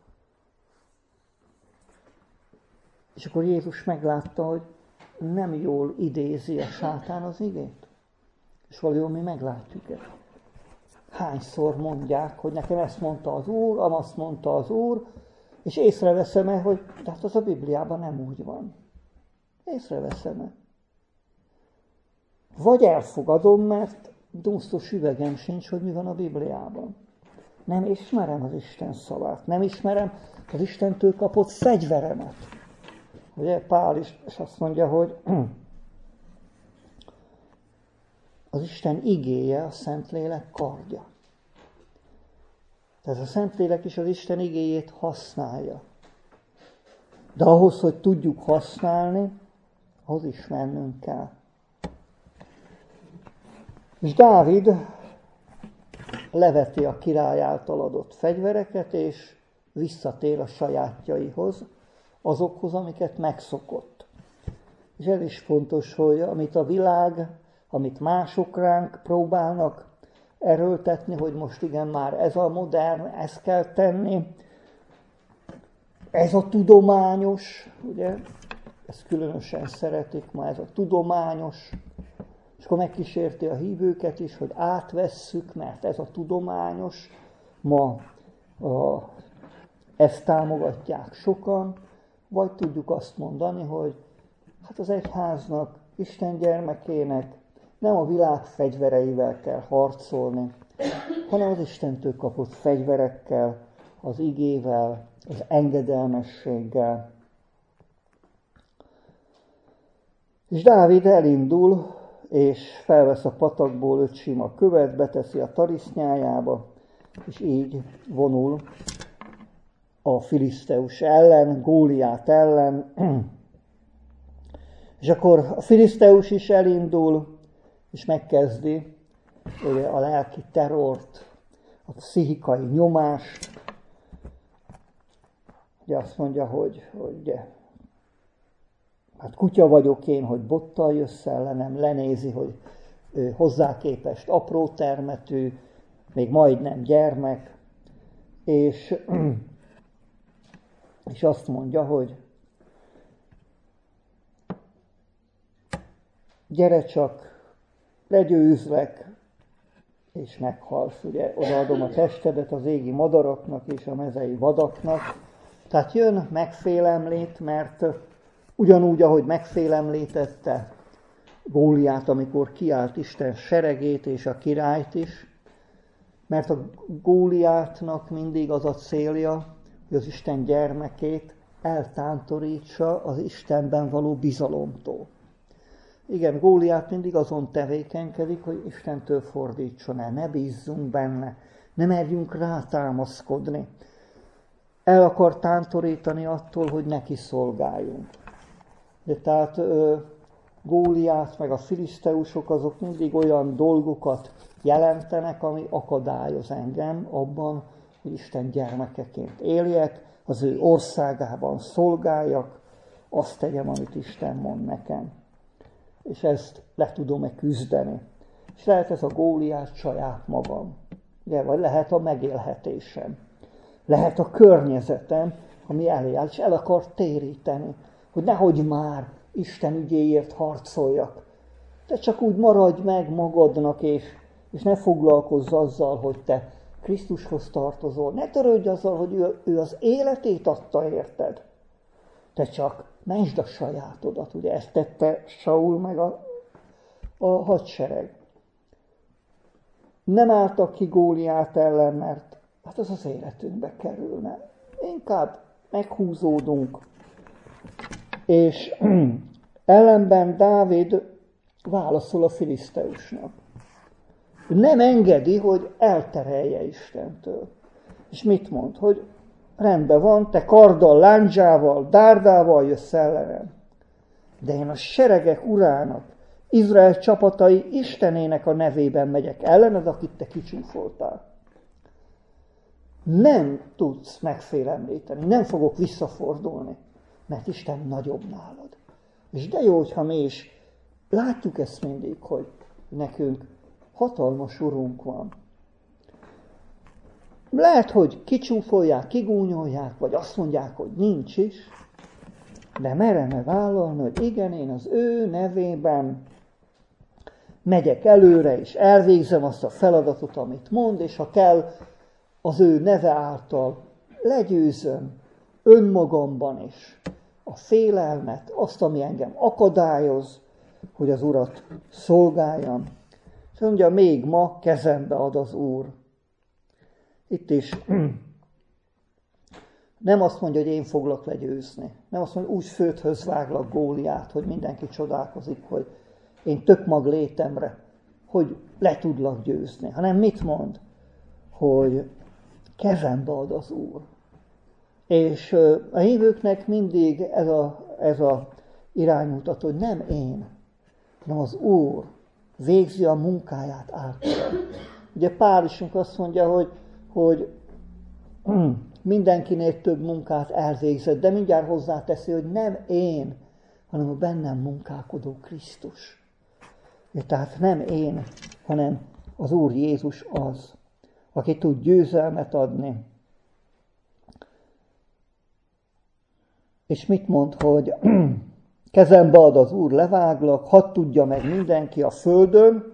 És akkor Jézus meglátta, hogy nem jól idézi a sátán az igét. És valójában mi meglátjuk ezt. Hányszor mondják, hogy nekem ezt mondta az Úr, amazt mondta az Úr, és észreveszem-e, hogy tehát az a Bibliában nem úgy van. Észreveszem-e. vagy elfogadom, mert dusztos üvegem sincs, hogy mi van a Bibliában. Nem ismerem az Isten szavát, nem ismerem az Istentől kapott fegyveremet. Ugye Pál is azt mondja, hogy az Isten igéje a Szentlélek kardja. Tehát a Szentlélek is az Isten igéjét használja. De ahhoz, hogy tudjuk használni, ahhoz ismernünk kell. És Dávid leveti a király által adott fegyvereket, és visszatér a sajátjaihoz, azokhoz, amiket megszokott. És ez is fontos, hogy amit a világ, amit mások ránk próbálnak erőltetni, hogy most igen, már ez a modern, ezt kell tenni, ez a tudományos, ugye, ezt különösen szeretik ma, ez a tudományos, és akkor megkísérti a hívőket is, hogy átvesszük, mert ez a tudományos, ma a, ezt támogatják sokan, vagy tudjuk azt mondani, hogy hát az egyháznak, Isten gyermekének nem a világ fegyvereivel kell harcolni, hanem az Istentől kapott fegyverekkel, az igével, az engedelmességgel. És Dávid elindul, és felvesz a patakból öt sima követ, beteszi a tarisznyájába, és így vonul a filiszteus ellen, Góliát ellen. És akkor a filiszteus is elindul, és megkezdi ugye, a lelki terrort, a pszichikai nyomást. Ugye azt mondja, hogy, hogy ugye, hát kutya vagyok én, hogy bottal jössz ellenem, lenézi, hogy ő hozzá képest apró termetű, még majdnem gyermek, és, és azt mondja, hogy gyere csak, legyőzlek, és meghalsz. Ugye odaadom a testedet az égi madaraknak és a mezei vadaknak. Tehát jön megfélemlít, mert ugyanúgy, ahogy megfélemlítette Góliát, amikor kiállt Isten seregét és a királyt is, mert a Góliátnak mindig az a célja, hogy az Isten gyermekét eltántorítsa az Istenben való bizalomtól. Igen, Góliát mindig azon tevékenykedik, hogy Istentől fordítson el, ne bízzunk benne, ne merjünk rátámaszkodni. El akar tántorítani attól, hogy neki szolgáljunk. De tehát Góliát meg a filiszteusok azok mindig olyan dolgokat jelentenek, ami akadályoz engem abban, hogy Isten gyermekeként éljek, az ő országában szolgáljak, azt tegyem, amit Isten mond nekem. És ezt le tudom-e küzdeni. És lehet ez a Góliát saját magam. Ugye, vagy lehet a megélhetésem. Lehet a környezetem, ami elé áll, és el akar téríteni, hogy nehogy már Isten ügyéért harcoljak. Te csak úgy maradj meg magadnak, és, és ne foglalkozz azzal, hogy te Krisztushoz tartozol. Ne törődj azzal, hogy ő, ő az életét adta érted. Te csak mentsd a sajátodat. Ugye ezt tette Saul meg a, a hadsereg. Nem álltak ki Góliát ellen, mert hát az az életünkbe kerülne. Inkább meghúzódunk. És ellenben Dávid válaszol a filiszteusnak. Nem engedi, hogy elterelje Istentől. És mit mond? Hogy rendben van, te karddal, lándzsával, dárdával jössz ellenem. De én a seregek urának, Izrael csapatai Istenének a nevében megyek ellened, akit te kicsúfoltál. Nem tudsz megfélemlíteni, nem fogok visszafordulni, mert Isten nagyobb nálad. És de jó, hogyha mi is látjuk ezt mindig, hogy nekünk hatalmas urunk van. Lehet, hogy kicsúfolják, kigúnyolják, vagy azt mondják, hogy nincs is, de merem-e vállalni, hogy igen, én az ő nevében megyek előre, és elvégzem azt a feladatot, amit mond, és ha kell, az ő neve által legyőzöm önmagamban is a félelmet, azt, ami engem akadályoz, hogy az Urat szolgáljam. És mondja, még ma kezembe ad az Úr. Itt is nem azt mondja, hogy én foglak legyőzni. Nem azt mondja, úgy földhöz váglak Góliát, hogy mindenki csodálkozik, hogy én tök mag létemre, hogy le tudlak győzni. Hanem mit mond? Hogy kezembe ad az Úr. És a hívőknek mindig ez a, ez a iránymutató, hogy nem én, hanem az Úr végzi a munkáját által. Ugye Pál is azt mondja, hogy, hogy mindenkinél több munkát elvégzett, de mindjárt hozzáteszi, hogy nem én, hanem a bennem munkálkodó Krisztus. Tehát nem én, hanem az Úr Jézus az, aki tud győzelmet adni. És mit mond, hogy kezembe ad az Úr, leváglak, hadd tudja meg mindenki a földön,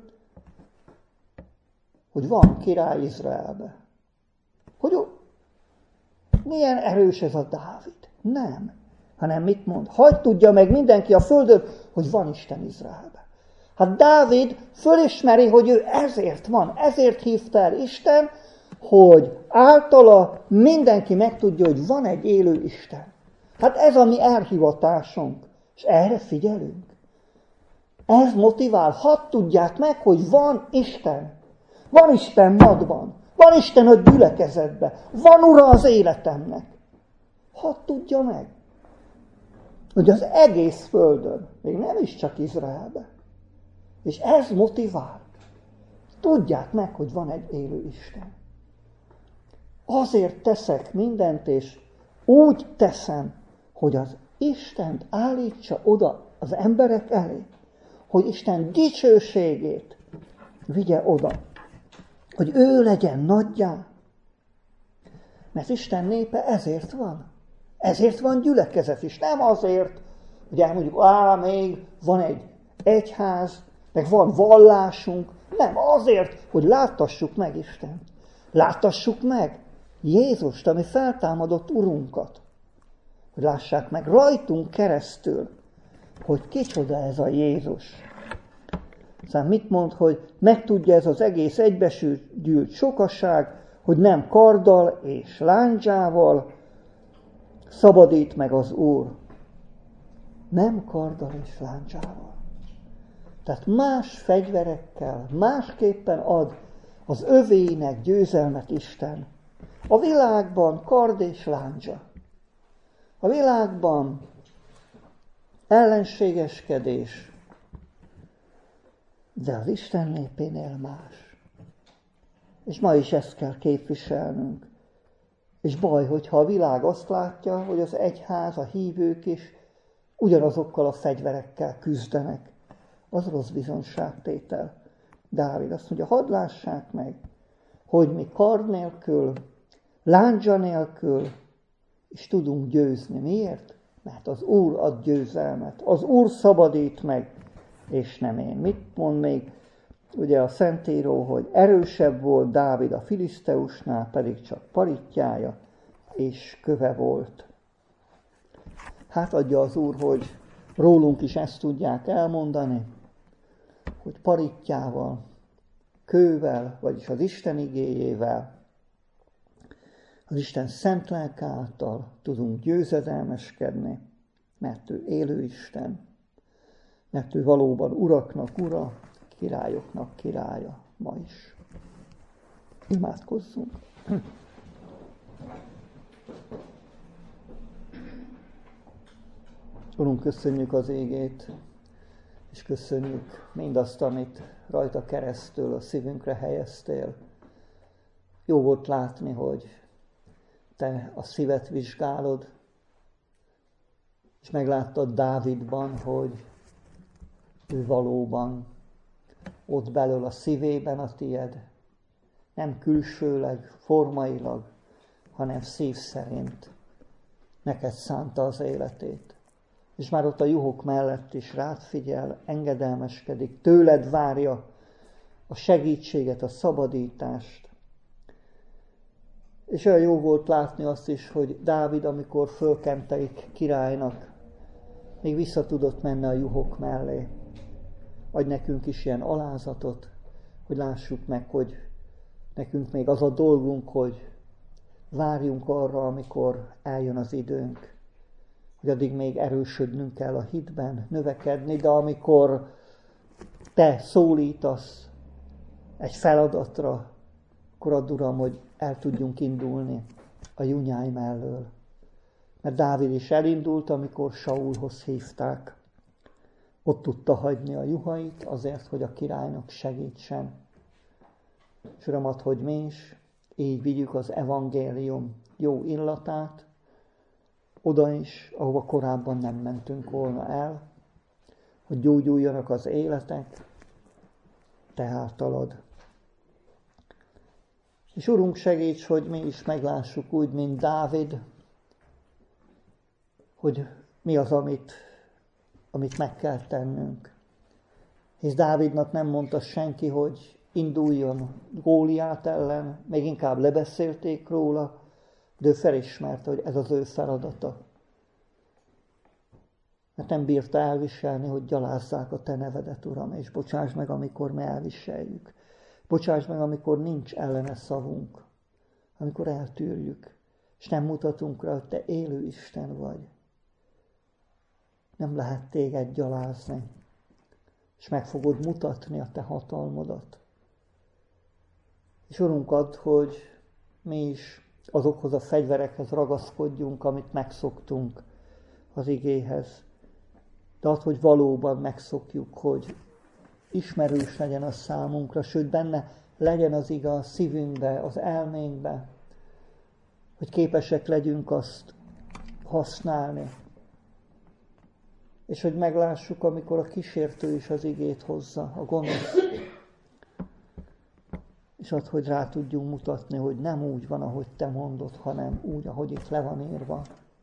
hogy van király Izraelbe. Hogy milyen erős ez a Dávid. Nem. Hanem mit mond? Hadd tudja meg mindenki a földön, hogy van Isten Izraelbe. Hát Dávid fölismeri, hogy ő ezért van, ezért hívta el Isten, hogy általa mindenki megtudja, hogy van egy élő Isten. Hát ez a mi elhivatásunk, és erre figyelünk. Ez motivál, hadd tudják meg, hogy van Isten. Van Isten magban, van Isten a gyülekezetben, van Ura az életemnek. Hadd tudja meg, hogy az egész földön, még nem is csak Izraelben. És ez motivál. Tudják meg, hogy van egy élő Isten. Azért teszek mindent, és úgy teszem, hogy az Istent állítsa oda az emberek elé, hogy Isten dicsőségét vigye oda, hogy ő legyen nagyjá. Mert Isten népe ezért van. Ezért van gyülekezet is. Nem azért, hogy elmondjuk, á, még van egy egyház, meg van vallásunk. Nem, azért, hogy láttassuk meg Istent. Láttassuk meg Jézust, ami feltámadott Urunkat. Hogy lássák meg rajtunk keresztül, hogy kicsoda ez a Jézus. Szóval mit mond, hogy megtudja ez az egész egybesült sokaság, hogy nem karddal és lándzsával szabadít meg az Úr. Nem karddal és lándzsával. Tehát más fegyverekkel, másképpen ad az övéinek győzelmet Isten. A világban kard és lándzsa. A világban ellenségeskedés, de az Isten népénél más. És ma is ezt kell képviselnünk. És baj, hogyha a világ azt látja, hogy az egyház, a hívők is ugyanazokkal a fegyverekkel küzdenek. Az rossz bizonságtétel. Dávid azt mondja, hadd lássák meg, hogy mi kard nélkül, lándzsa nélkül is tudunk győzni. Miért? Mert az Úr ad győzelmet. Az Úr szabadít meg, és nem én. Mit mond még ugye a Szentíró, hogy erősebb volt Dávid a filiszteusnál, pedig csak parittyája és köve volt. Hát adja az Úr, hogy rólunk is ezt tudják elmondani, hogy parittyával, kővel, vagyis az Isten igéjével, az Isten szent lelke által tudunk győzedelmeskedni, mert ő élő Isten, mert ő valóban uraknak ura, királyoknak királya ma is. Imádkozzunk! Urunk, köszönjük az égét, és köszönjük mindazt, amit rajta keresztül a szívünkre helyeztél. Jó volt látni, hogy te a szívet vizsgálod, és megláttad Dávidban, hogy ő valóban ott belül a szívében a tied, nem külsőleg, formailag, hanem szív szerint neked szánta az életét. És már ott a juhok mellett is rád figyel, engedelmeskedik, tőled várja a segítséget, a szabadítást. És olyan jó volt látni azt is, hogy Dávid, amikor fölkenteik királynak, még vissza tudott menni a juhok mellé, adj nekünk is ilyen alázatot, hogy lássuk meg, hogy nekünk még az a dolgunk, hogy várjunk arra, amikor eljön az időnk, hogy addig még erősödnünk kell a hitben, növekedni, de amikor te szólítasz egy feladatra, akkor add, Uram, hogy el tudjunk indulni a junyáj mellől. Mert Dávid is elindult, amikor Saulhoz hívták. Ott tudta hagyni a juhait azért, hogy a királynak segítsen. És Uram, add, hogy mi is így vigyük az evangélium jó illatát, oda is, ahova korábban nem mentünk volna el, hogy gyógyuljanak az életek, te általad. És Urunk, segíts, hogy mi is meglássuk úgy, mint Dávid, hogy mi az, amit, amit meg kell tennünk. Hisz Dávidnak nem mondta senki, hogy induljon Góliát ellen, még inkább lebeszélték róla, de ő felismerte, hogy ez az ő feladata. Mert nem bírta elviselni, hogy gyalázzák a te nevedet, Uram, és bocsáss meg, amikor mi elviseljük. Bocsáss meg, amikor nincs ellene szavunk, amikor eltűrjük, és nem mutatunk rá, hogy te élő Isten vagy. Nem lehet téged gyalázni, és meg fogod mutatni a te hatalmadat. És Urunk, add, hogy mi is azokhoz a fegyverekhez ragaszkodjunk, amit megszoktunk az igéhez. De add, hogy valóban megszokjuk, hogy ismerős legyen a számunkra, sőt benne legyen az ige a szívünkbe, az elménkbe, hogy képesek legyünk azt használni. És hogy meglássuk, amikor a kísértő is az igét hozza, a gonosz. És add, hogy rá tudjunk mutatni, hogy nem úgy van, ahogy te mondod, hanem úgy, ahogy itt le van írva.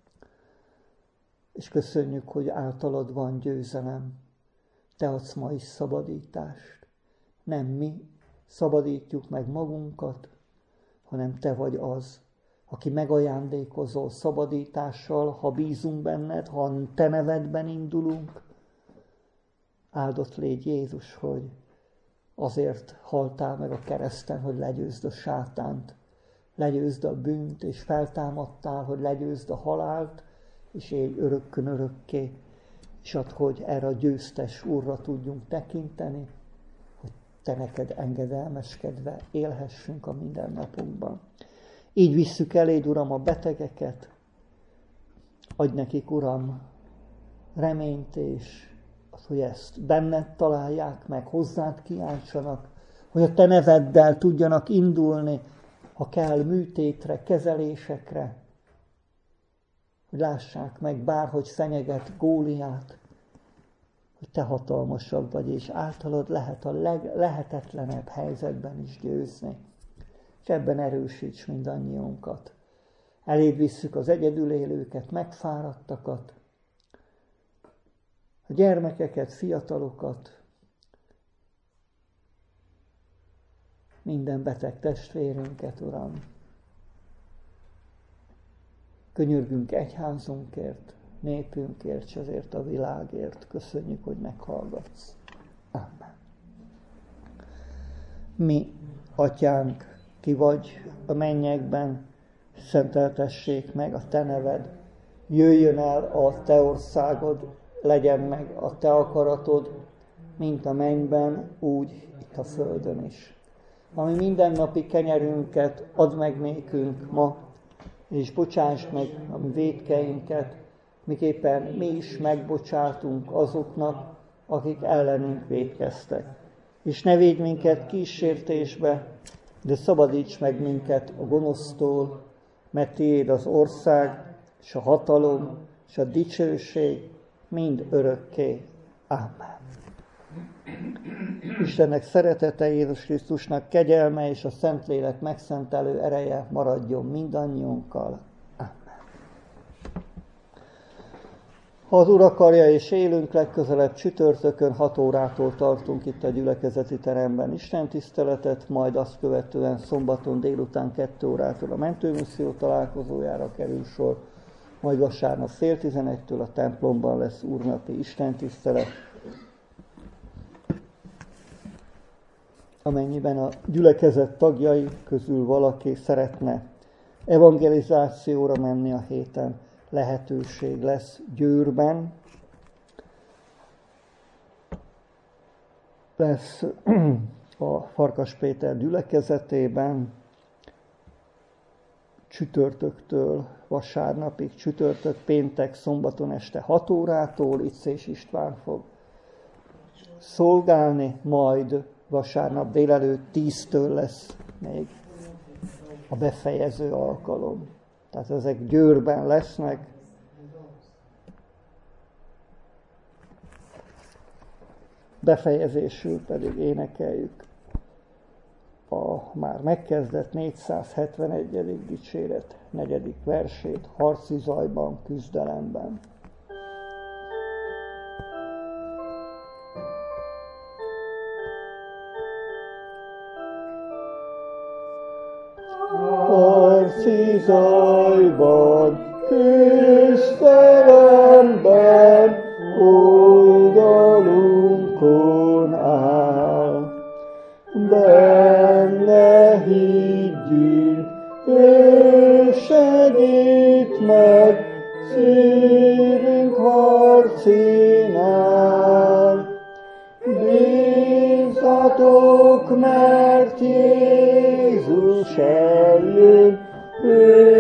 És köszönjük, hogy általad van győzelem. Te adsz ma is szabadítást. Nem mi szabadítjuk meg magunkat, hanem te vagy az, aki megajándékozol szabadítással, ha bízunk benned, ha te nevedben indulunk. Áldott légy Jézus, hogy azért haltál meg a kereszten, hogy legyőzd a sátánt, legyőzd a bűnt, és feltámadtál, hogy legyőzd a halált, és élj örökkön örökké, és add, hogy erre a győztes Úrra tudjunk tekinteni, hogy te neked engedelmeskedve élhessünk a mindennapunkban. Így visszük eléd, Uram, a betegeket, adj nekik, Uram, reményt, és az, hogy ezt benned találják meg, hozzád kiáltsanak, hogy a te neveddel tudjanak indulni, ha kell műtétre, kezelésekre, hogy lássák meg, bárhogy fenyeget Góliát, hogy te hatalmasabb vagy, és általad lehet a leglehetetlenebb helyzetben is győzni. És ebben erősíts mindannyiunkat. Eléd visszük az egyedül élőket, megfáradtakat, a gyermekeket, fiatalokat, minden beteg testvérünket, Uram. Könyörgünk egyházunkért, népünkért, és azért a világért. Köszönjük, hogy meghallgatsz. Amen. Mi, Atyánk, ki vagy a mennyekben, szenteltessék meg a te neved, jöjjön el a te országod, legyen meg a te akaratod, mint a mennyben, úgy itt a földön is. Ami mindennapi kenyerünket add meg nékünk ma, és bocsásd meg a mi vétkeinket, miképpen mi is megbocsátunk azoknak, akik ellenünk vétkeztek. És ne védj minket kísértésbe, de szabadíts meg minket a gonosztól, mert tiéd az ország, és a hatalom, és a dicsőség mind örökké. Amen. Istennek szeretete, Jézus Krisztusnak kegyelme és a Szentlélek megszentelő ereje maradjon mindannyiunkkal. Amen. Ha az Úr akarja és élünk, legközelebb csütörtökön hat órától tartunk itt a gyülekezeti teremben istentiszteletet, majd azt követően szombaton délután kettő órától a mentőmisszió találkozójára kerül sor, majd vasárnap fél tizenegytől a templomban lesz úrnapi istentisztelet. amennyiben a gyülekezet tagjai közül valaki szeretne evangelizációra menni a héten, lehetőség lesz Győrben. Lesz a Farkas Péter gyülekezetében csütörtöktől vasárnapig, csütörtök, péntek, szombaton este hat órától itt Szés István fog szolgálni, majd vasárnap délelőtt tíztől lesz még a befejező alkalom. Tehát ezek Győrben lesznek. Befejezésül pedig énekeljük a már megkezdett négyszázhetvenegyedik dicséret negyedik versét, harci zajban, küzdelemben. Harci zajban, küzdelemben, oldalunkon áll. Benne higgyünk, ő segít meg, szívünk harcinál. Bízzatok, mert Jézus eljön, ő